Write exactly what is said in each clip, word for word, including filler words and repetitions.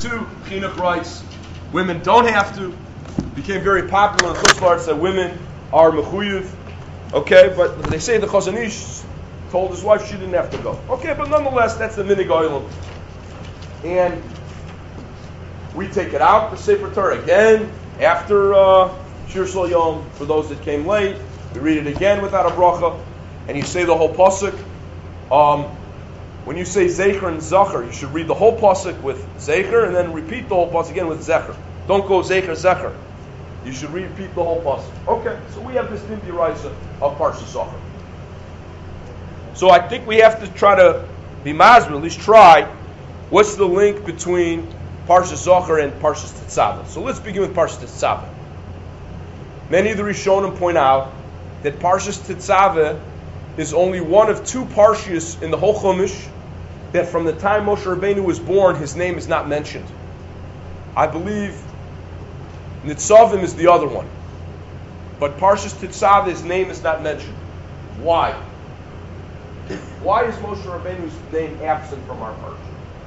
two, chinuch rights. Women don't have to. Became very popular in Chutzlar that women are mechuyev. Okay, but they say the Chazon Ish told his wife she didn't have to go. Okay, but nonetheless, that's the minig oilam. And we take it out, the Sefer Torah again, after uh, Shir Shel Yom, for those that came late. We read it again without a bracha, and you say the whole pasuk. Um, when you say Zecher and Zachar, you should read the whole pasuk with Zecher, and then repeat the whole pasuk again with Zecher. Don't go Zecher, Zecher. You should repeat the whole pasuk. Okay, so we have this Nimdi Raisa of Parsha Zachar. So I think we have to try to be mazmir, at least try, what's the link between Parsha Zachar and Parsha Tetzaveh. So let's begin with Parsha Tetzaveh. Many of the Rishonim point out that Parsha Tetzaveh is only one of two parshas in the whole Chumash that from the time Moshe Rabbeinu was born, his name is not mentioned. I believe Nitzavim is the other one. But Parshas Tetzaveh, his name is not mentioned. Why? Why is Moshe Rabbeinu's name absent from our parsha?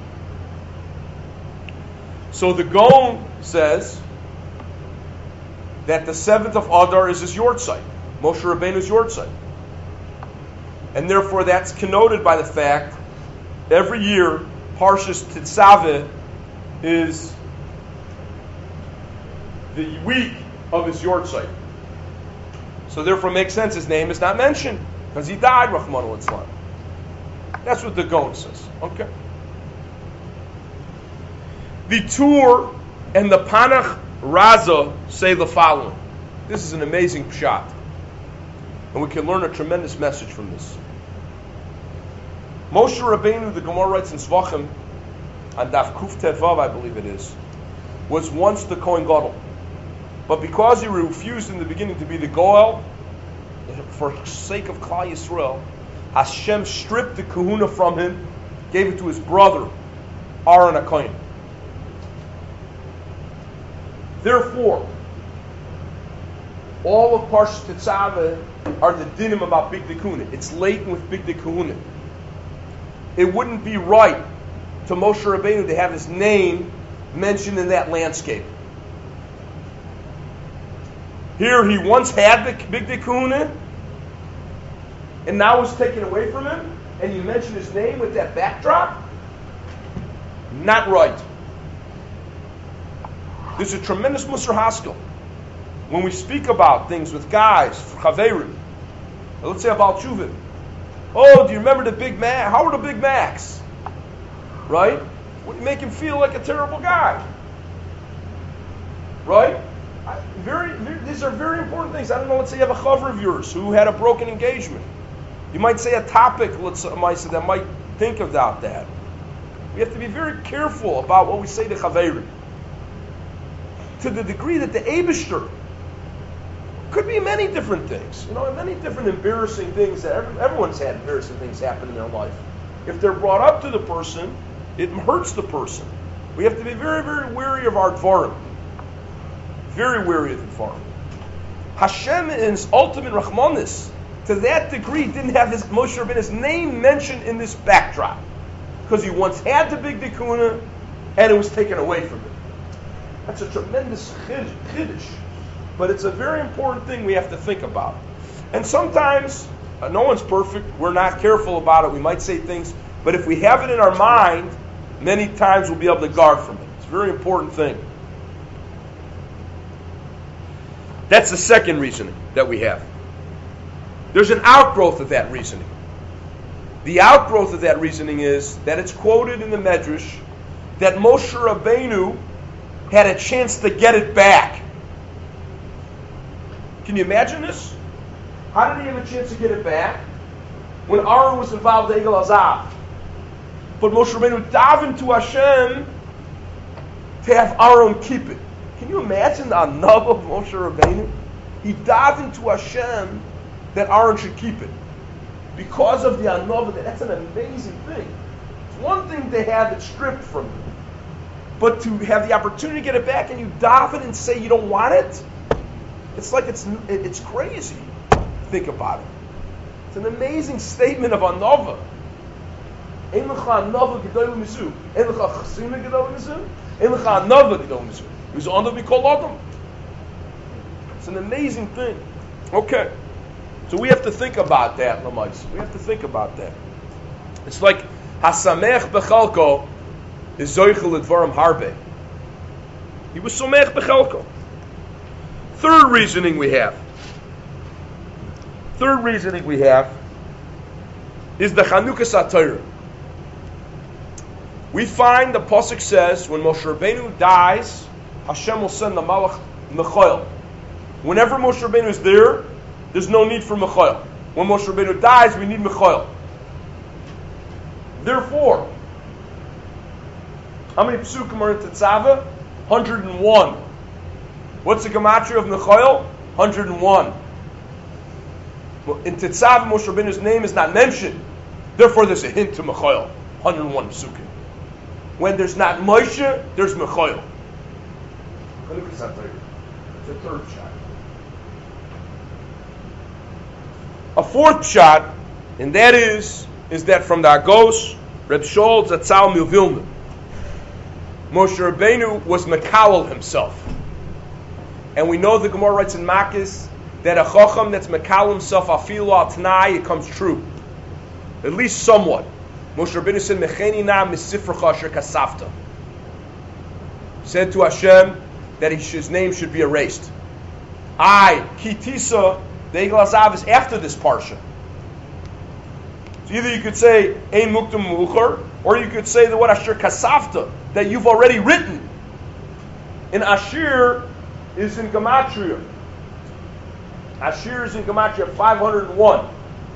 So the Gaon says that the seventh of Adar is his yortzeit, Moshe Rabbeinu's yortzeit. And therefore that's connoted by the fact every year Parshas Tetzaveh is the week of his yortzeit. So therefore it makes sense his name is not mentioned because he died, Rahman al-Islam. That's what the Gaon says. Okay. The Tur and the Panach Raza say the following. This is an amazing pshat. And we can learn a tremendous message from this. Moshe Rabbeinu, the Gemara writes in Zvachim, on Daf Kuf Tevav, I believe it is, was once the Kohen Gadol. But because he refused in the beginning to be the Goel, for sake of Klal Yisrael, Hashem stripped the kahuna from him, gave it to his brother, Aaron HaKohen. Therefore, all of Parshas Tetzaveh are the dinim about Big Kahuna. It's latent with Big Kahuna. It wouldn't be right to Moshe Rabbeinu to have his name mentioned in that landscape. Here he once had the Big Kahuna, and now it's taken away from him, and you mention his name with that backdrop? Not right. There's a tremendous Musar Haskell. When we speak about things with guys, for Chaverim, let's say about Chuvin. Oh, do you remember the Big Mac? How were the Big Macs? Right? Would make him feel like a terrible guy. Right? I, very, very, these are very important things. I don't know, let's say you have a chaver of yours who had a broken engagement. You might say a topic, let's say, that might think about that. We have to be very careful about what we say to Chaverim. To the degree that the Eibishter could be many different things, you know, many different embarrassing things that every, everyone's had embarrassing things happen in their life. If they're brought up to the person, it hurts the person. We have to be very, very wary of our dvarim. Very wary of the dvarim. Hashem in his ultimate rachmanis, to that degree, didn't have his Moshe Rabbeinu's name mentioned in this backdrop, because he once had the Big Dikuna, and it was taken away from him. That's a tremendous chiddush, but it's a very important thing we have to think about. And sometimes, uh, no one's perfect, we're not careful about it, we might say things, but if we have it in our mind, many times we'll be able to guard from it. It's a very important thing. That's the second reasoning that we have. There's an outgrowth of that reasoning. The outgrowth of that reasoning is that it's quoted in the Medrash that Moshe Rabbeinu had a chance to get it back. Can you imagine this? How did he have a chance to get it back? When Aaron was involved in Egel Azav. But Moshe Rabbeinu davened to Hashem to have Aaron keep it. Can you imagine the anav of Moshe Rabbeinu? He davened to Hashem that Aaron should keep it. Because of the anav, that's an amazing thing. It's one thing to have it stripped from you. But to have the opportunity to get it back and you daven and say you don't want it, it's like it's it's crazy. Think about it. It's an amazing statement of anava. Ein lecha anava gedol mitzvah. He was under mikol adam. It's an amazing thing. Okay. So we have to think about that, Lamais. We have to think about that. It's like Hasamech bechalko is zoichel advarim harbe. He was somech bechalko. Third reasoning we have. Third reasoning we have is the Chanukas HaTorah. We find the pasuk says when Moshe Rabbeinu dies, Hashem will send the Malach Mechoel. Whenever Moshe Rabbeinu is there, there's no need for Mechoel. When Moshe Rabbeinu dies, we need Mechoel. Therefore, how many psukim are in Tetzaveh? one hundred one. What's the gematria of Mechoel? one hundred one. In Tetzaveh, Moshe Rabbeinu's name is not mentioned. Therefore, there's a hint to Mechoel. one hundred one psukim. When there's not Moshe, there's Mechoel. It's a third shot. A fourth shot, and that is, is that from the Agos, Reb Shaul Zatzal Milvilna. Moshe Rabbeinu was Mekawel himself. And we know the Gemara writes in Makis that a Chacham that's Mekawel himself, Afilu al Tanai, it comes true. At least somewhat. Moshe Rabbeinu said, Mecheni na misifracha asher kasafta. Said to Hashem that his name should be erased. I, Kitisa, the Egel Azav is after this parsha. So either you could say Ein Muktam Muchar, or you could say the word Asher Kasafta that you've already written. And Asher is in Gematria. Asher is in Gematria five hundred one.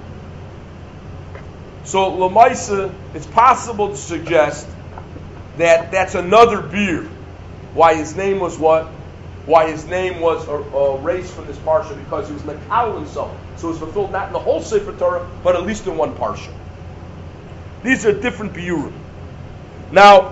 So Lamaisa, it's possible to suggest that that's another beer. Why his name was what? Why his name was erased from this parsha, because he was Mekawel himself. So it was fulfilled not in the whole Sefer Torah, but at least in one parsha. These are different biurim. Now,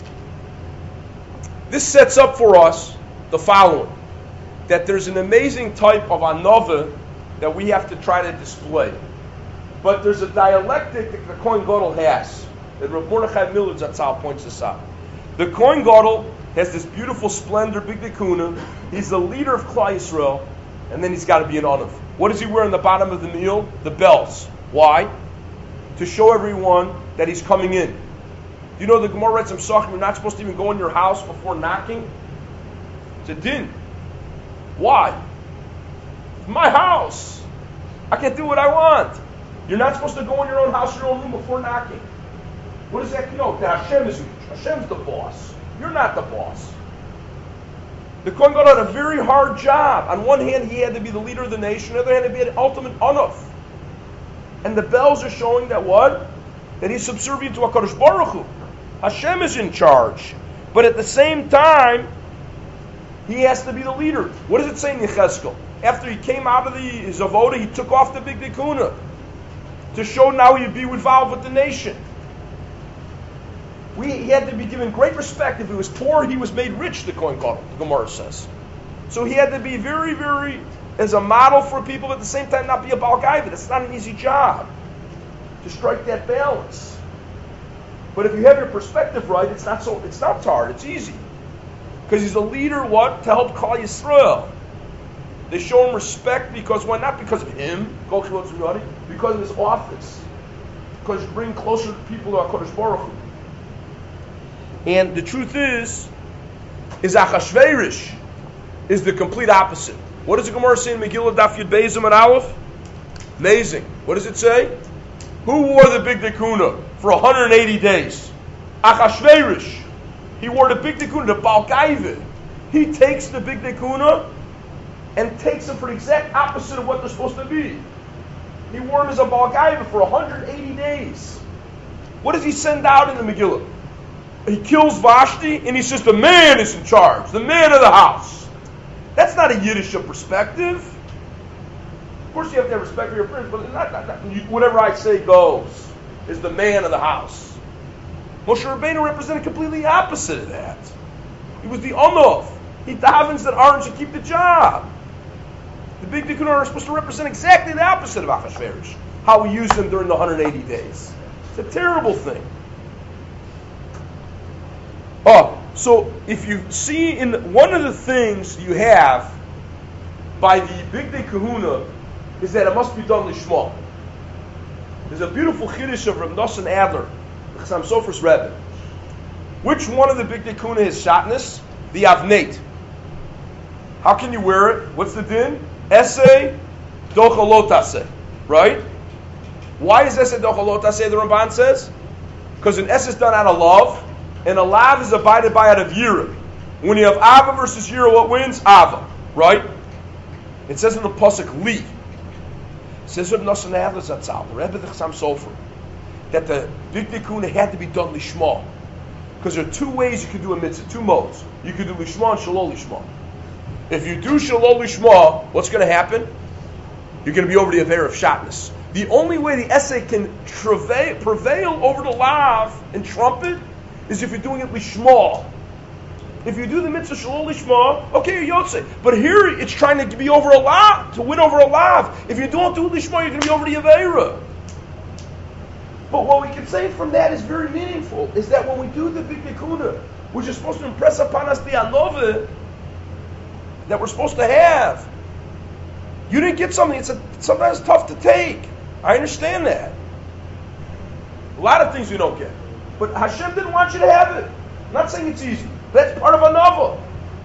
this sets up for us the following: that there's an amazing type of anova that we have to try to display. But there's a dialectic that the Kohen Gadol has, that Rav Mordechai Miller Zatzal points this out. The Kohen Gadol has this beautiful splendor, big dekuna. He's the leader of Klal Yisrael, and then he's got to be an Anav. What does he wear on the bottom of the meal? The bells. Why? To show everyone that he's coming in. You know the Gemara writes in Sachim, you're not supposed to even go in your house before knocking? It's a din. Why? It's my house. I can't do what I want. You're not supposed to go in your own house, your own room before knocking. What does that connote? That Hashem is Hashem's the boss. You're not the boss. The Kohen Gadol had a very hard job. On one hand, he had to be the leader of the nation. On the other hand, he had to be an ultimate Anav. And the bells are showing that what? That he's subservient to HaKadosh Baruch Hu. Hashem is in charge. But at the same time, he has to be the leader. What does it say in Yechezkel? After he came out of the his avoda, he took off the big dekuna to show now he'd be involved with the nation. We, he had to be given great respect. If he was poor, he was made rich, the Kohen Gadol, the Gemara says. So he had to be very, very, as a model for people, but at the same time not be a Baal Gaiva. That's not an easy job, to strike that balance. But if you have your perspective right, it's not so, it's not hard, it's easy. Because he's a leader, what? To help Klal Yisrael. They show him respect because, why? Not because of him, because of his office. Because you bring closer people to HaKadosh Baruch Hu. And the truth is, is Achashverosh is the complete opposite. What does the Gemara say in Megillah Daf Yud Beis and Aleph? Amazing. What does it say? Who wore the big dekuna for one hundred eighty days? Achashverosh. He wore the big dekuna, the Baal Gaiva. He takes the big dekuna and takes them for the exact opposite of what they're supposed to be. He wore them as a Baal Gaiva for one hundred eighty days. What does he send out in the Megillah? He kills Vashti and he says the man is in charge, the man of the house. That's not a Yiddish perspective. Of course you have to have respect for your friends, but not, not, not, whatever I say goes, is the man of the house. Moshe Rabbeinu represented completely opposite of that. He was the Anav. He davens that Aaron should keep the job. The big Dikun are supposed to represent exactly the opposite of Achashverosh. How we use them during the one hundred eighty days. It's a terrible thing. Oh, So if you see in one of the things you have by the Bigdei Kahuna is that it must be done lishma. There's a beautiful chiddush of Rav Nosson Adler, the Chassam Sofer's Rebbe. Which one of the Bigdei Kahuna is shatnez? The avneit. How can you wear it? What's the din? Esei dochalotase, right? Why is esei dochalotase? The Ramban says because an es is done out of love, and a lav is abided by out of yira. When you have ava versus yira, what wins? Ava, right? It says in the pasuk li. It says Rav Nosson Adler Zatzal, the Rebbe the Chassam Sofer, that the Bigdei Kahuna had to be done lishma, because there are two ways you can do a mitzvah, two modes. You can do lishma and shalol lishma. If you do shalol lishma, what's going to happen? You're going to be over the aver of shatnez. The only way the essay can prevail, prevail over the lav and trumpet is if you're doing it lishma. If you do the mitzvah shalol lishma, okay, you're yotze. But here it's trying to be over a lav, to win over a lav. If you don't do lishma, you're going to be over the avera. But what we can say from that is very meaningful, is that when we do the Bigdei Kahuna, which is supposed to impress upon us the anova that we're supposed to have, you didn't get something, it's a, sometimes tough to take. I understand that. A lot of things we don't get. But Hashem didn't want you to have it. I'm not saying it's easy. That's part of anova.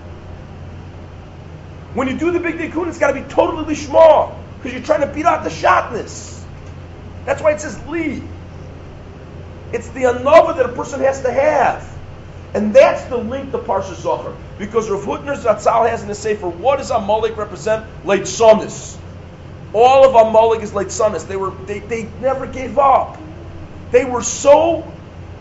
When you do the Bigdei Kahuna, it's got to be totally lishma, because you're trying to beat out the shatnez. That's why it says li. It's the anova that a person has to have. And that's the link to Parsha Zohar. Because Rav Hutner Zatzal has in the Sefer, what does Amalek represent? Leitzonis. All of Amalek is Leitzonis. They were they, they never gave up. They were so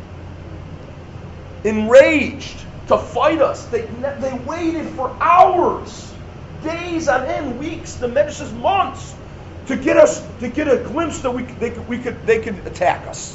enraged to fight us. They they waited for hours, days on end, weeks, the Medrash months, to get us to get a glimpse that we they could we could they could attack us.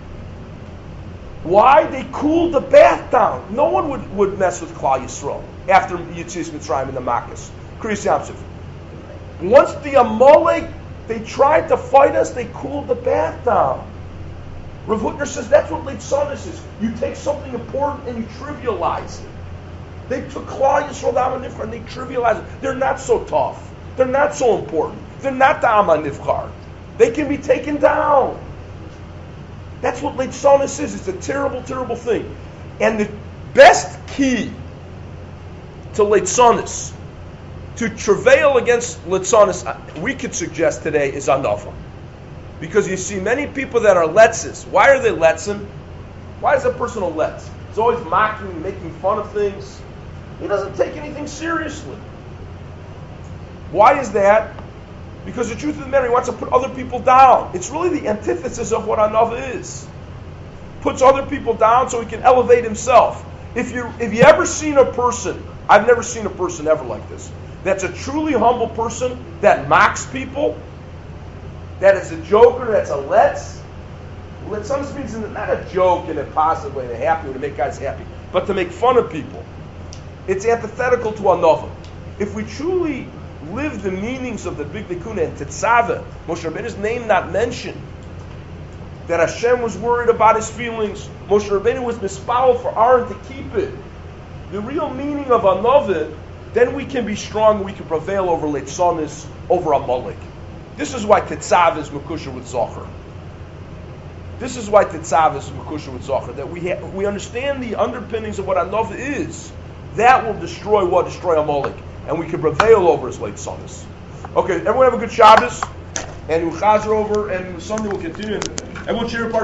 Why? They cooled the bath down. No one would, would mess with Klal Yisrael after Yetzias Mitzrayim and the Makkas. Kriyas Yamsuf. Once the Amalek, they tried to fight us, they cooled the bath down. Rav Hutner says that's what Leitzonis is. You take something important and you trivialize it. They took Klal Yisrael, the Am HaNivchar, and they trivialized it. They're not so tough. They're not so important. They're not the Am HaNivchar. They can be taken down. That's what Leitzonis is. It's a terrible, terrible thing. And the best key to Leitzonis, to travail against Leitzonis, we could suggest today is anova. Because you see many people that are letzes. Why are they letzim? Why is a person a letz? He's always mocking, making fun of things. He doesn't take anything seriously. Why is that? Because the truth of the matter, he wants to put other people down. It's really the antithesis of what anova is. Puts other people down so he can elevate himself. If you if you ever seen a person, I've never seen a person ever like this, that's a truly humble person that mocks people, that is a joker, that's a let's. Let's means not a joke in a positive way, in a happy way, to make guys happy, but to make fun of people. It's antithetical to anova. If we truly live the meanings of the Bigdei Kahuna and Tetzaveh, Moshe Rabbeinu's name not mentioned, that Hashem was worried about his feelings, Moshe Rabbeinu was mispal for Aaron to keep it. The real meaning of anova, then we can be strong, we can prevail over Leitzonis, over Amalek. This is why Tetzaveh is Mekusha with Zohar. This is why Tetzaveh is Mekusha with Zohar, that we ha- we understand the underpinnings of what anova is. That will destroy what? Destroy Amalek. And we can prevail over his late sons. Okay, everyone have a good Shabbos, and we'll chazer over, and Sunday we'll continue. Everyone cheer apart.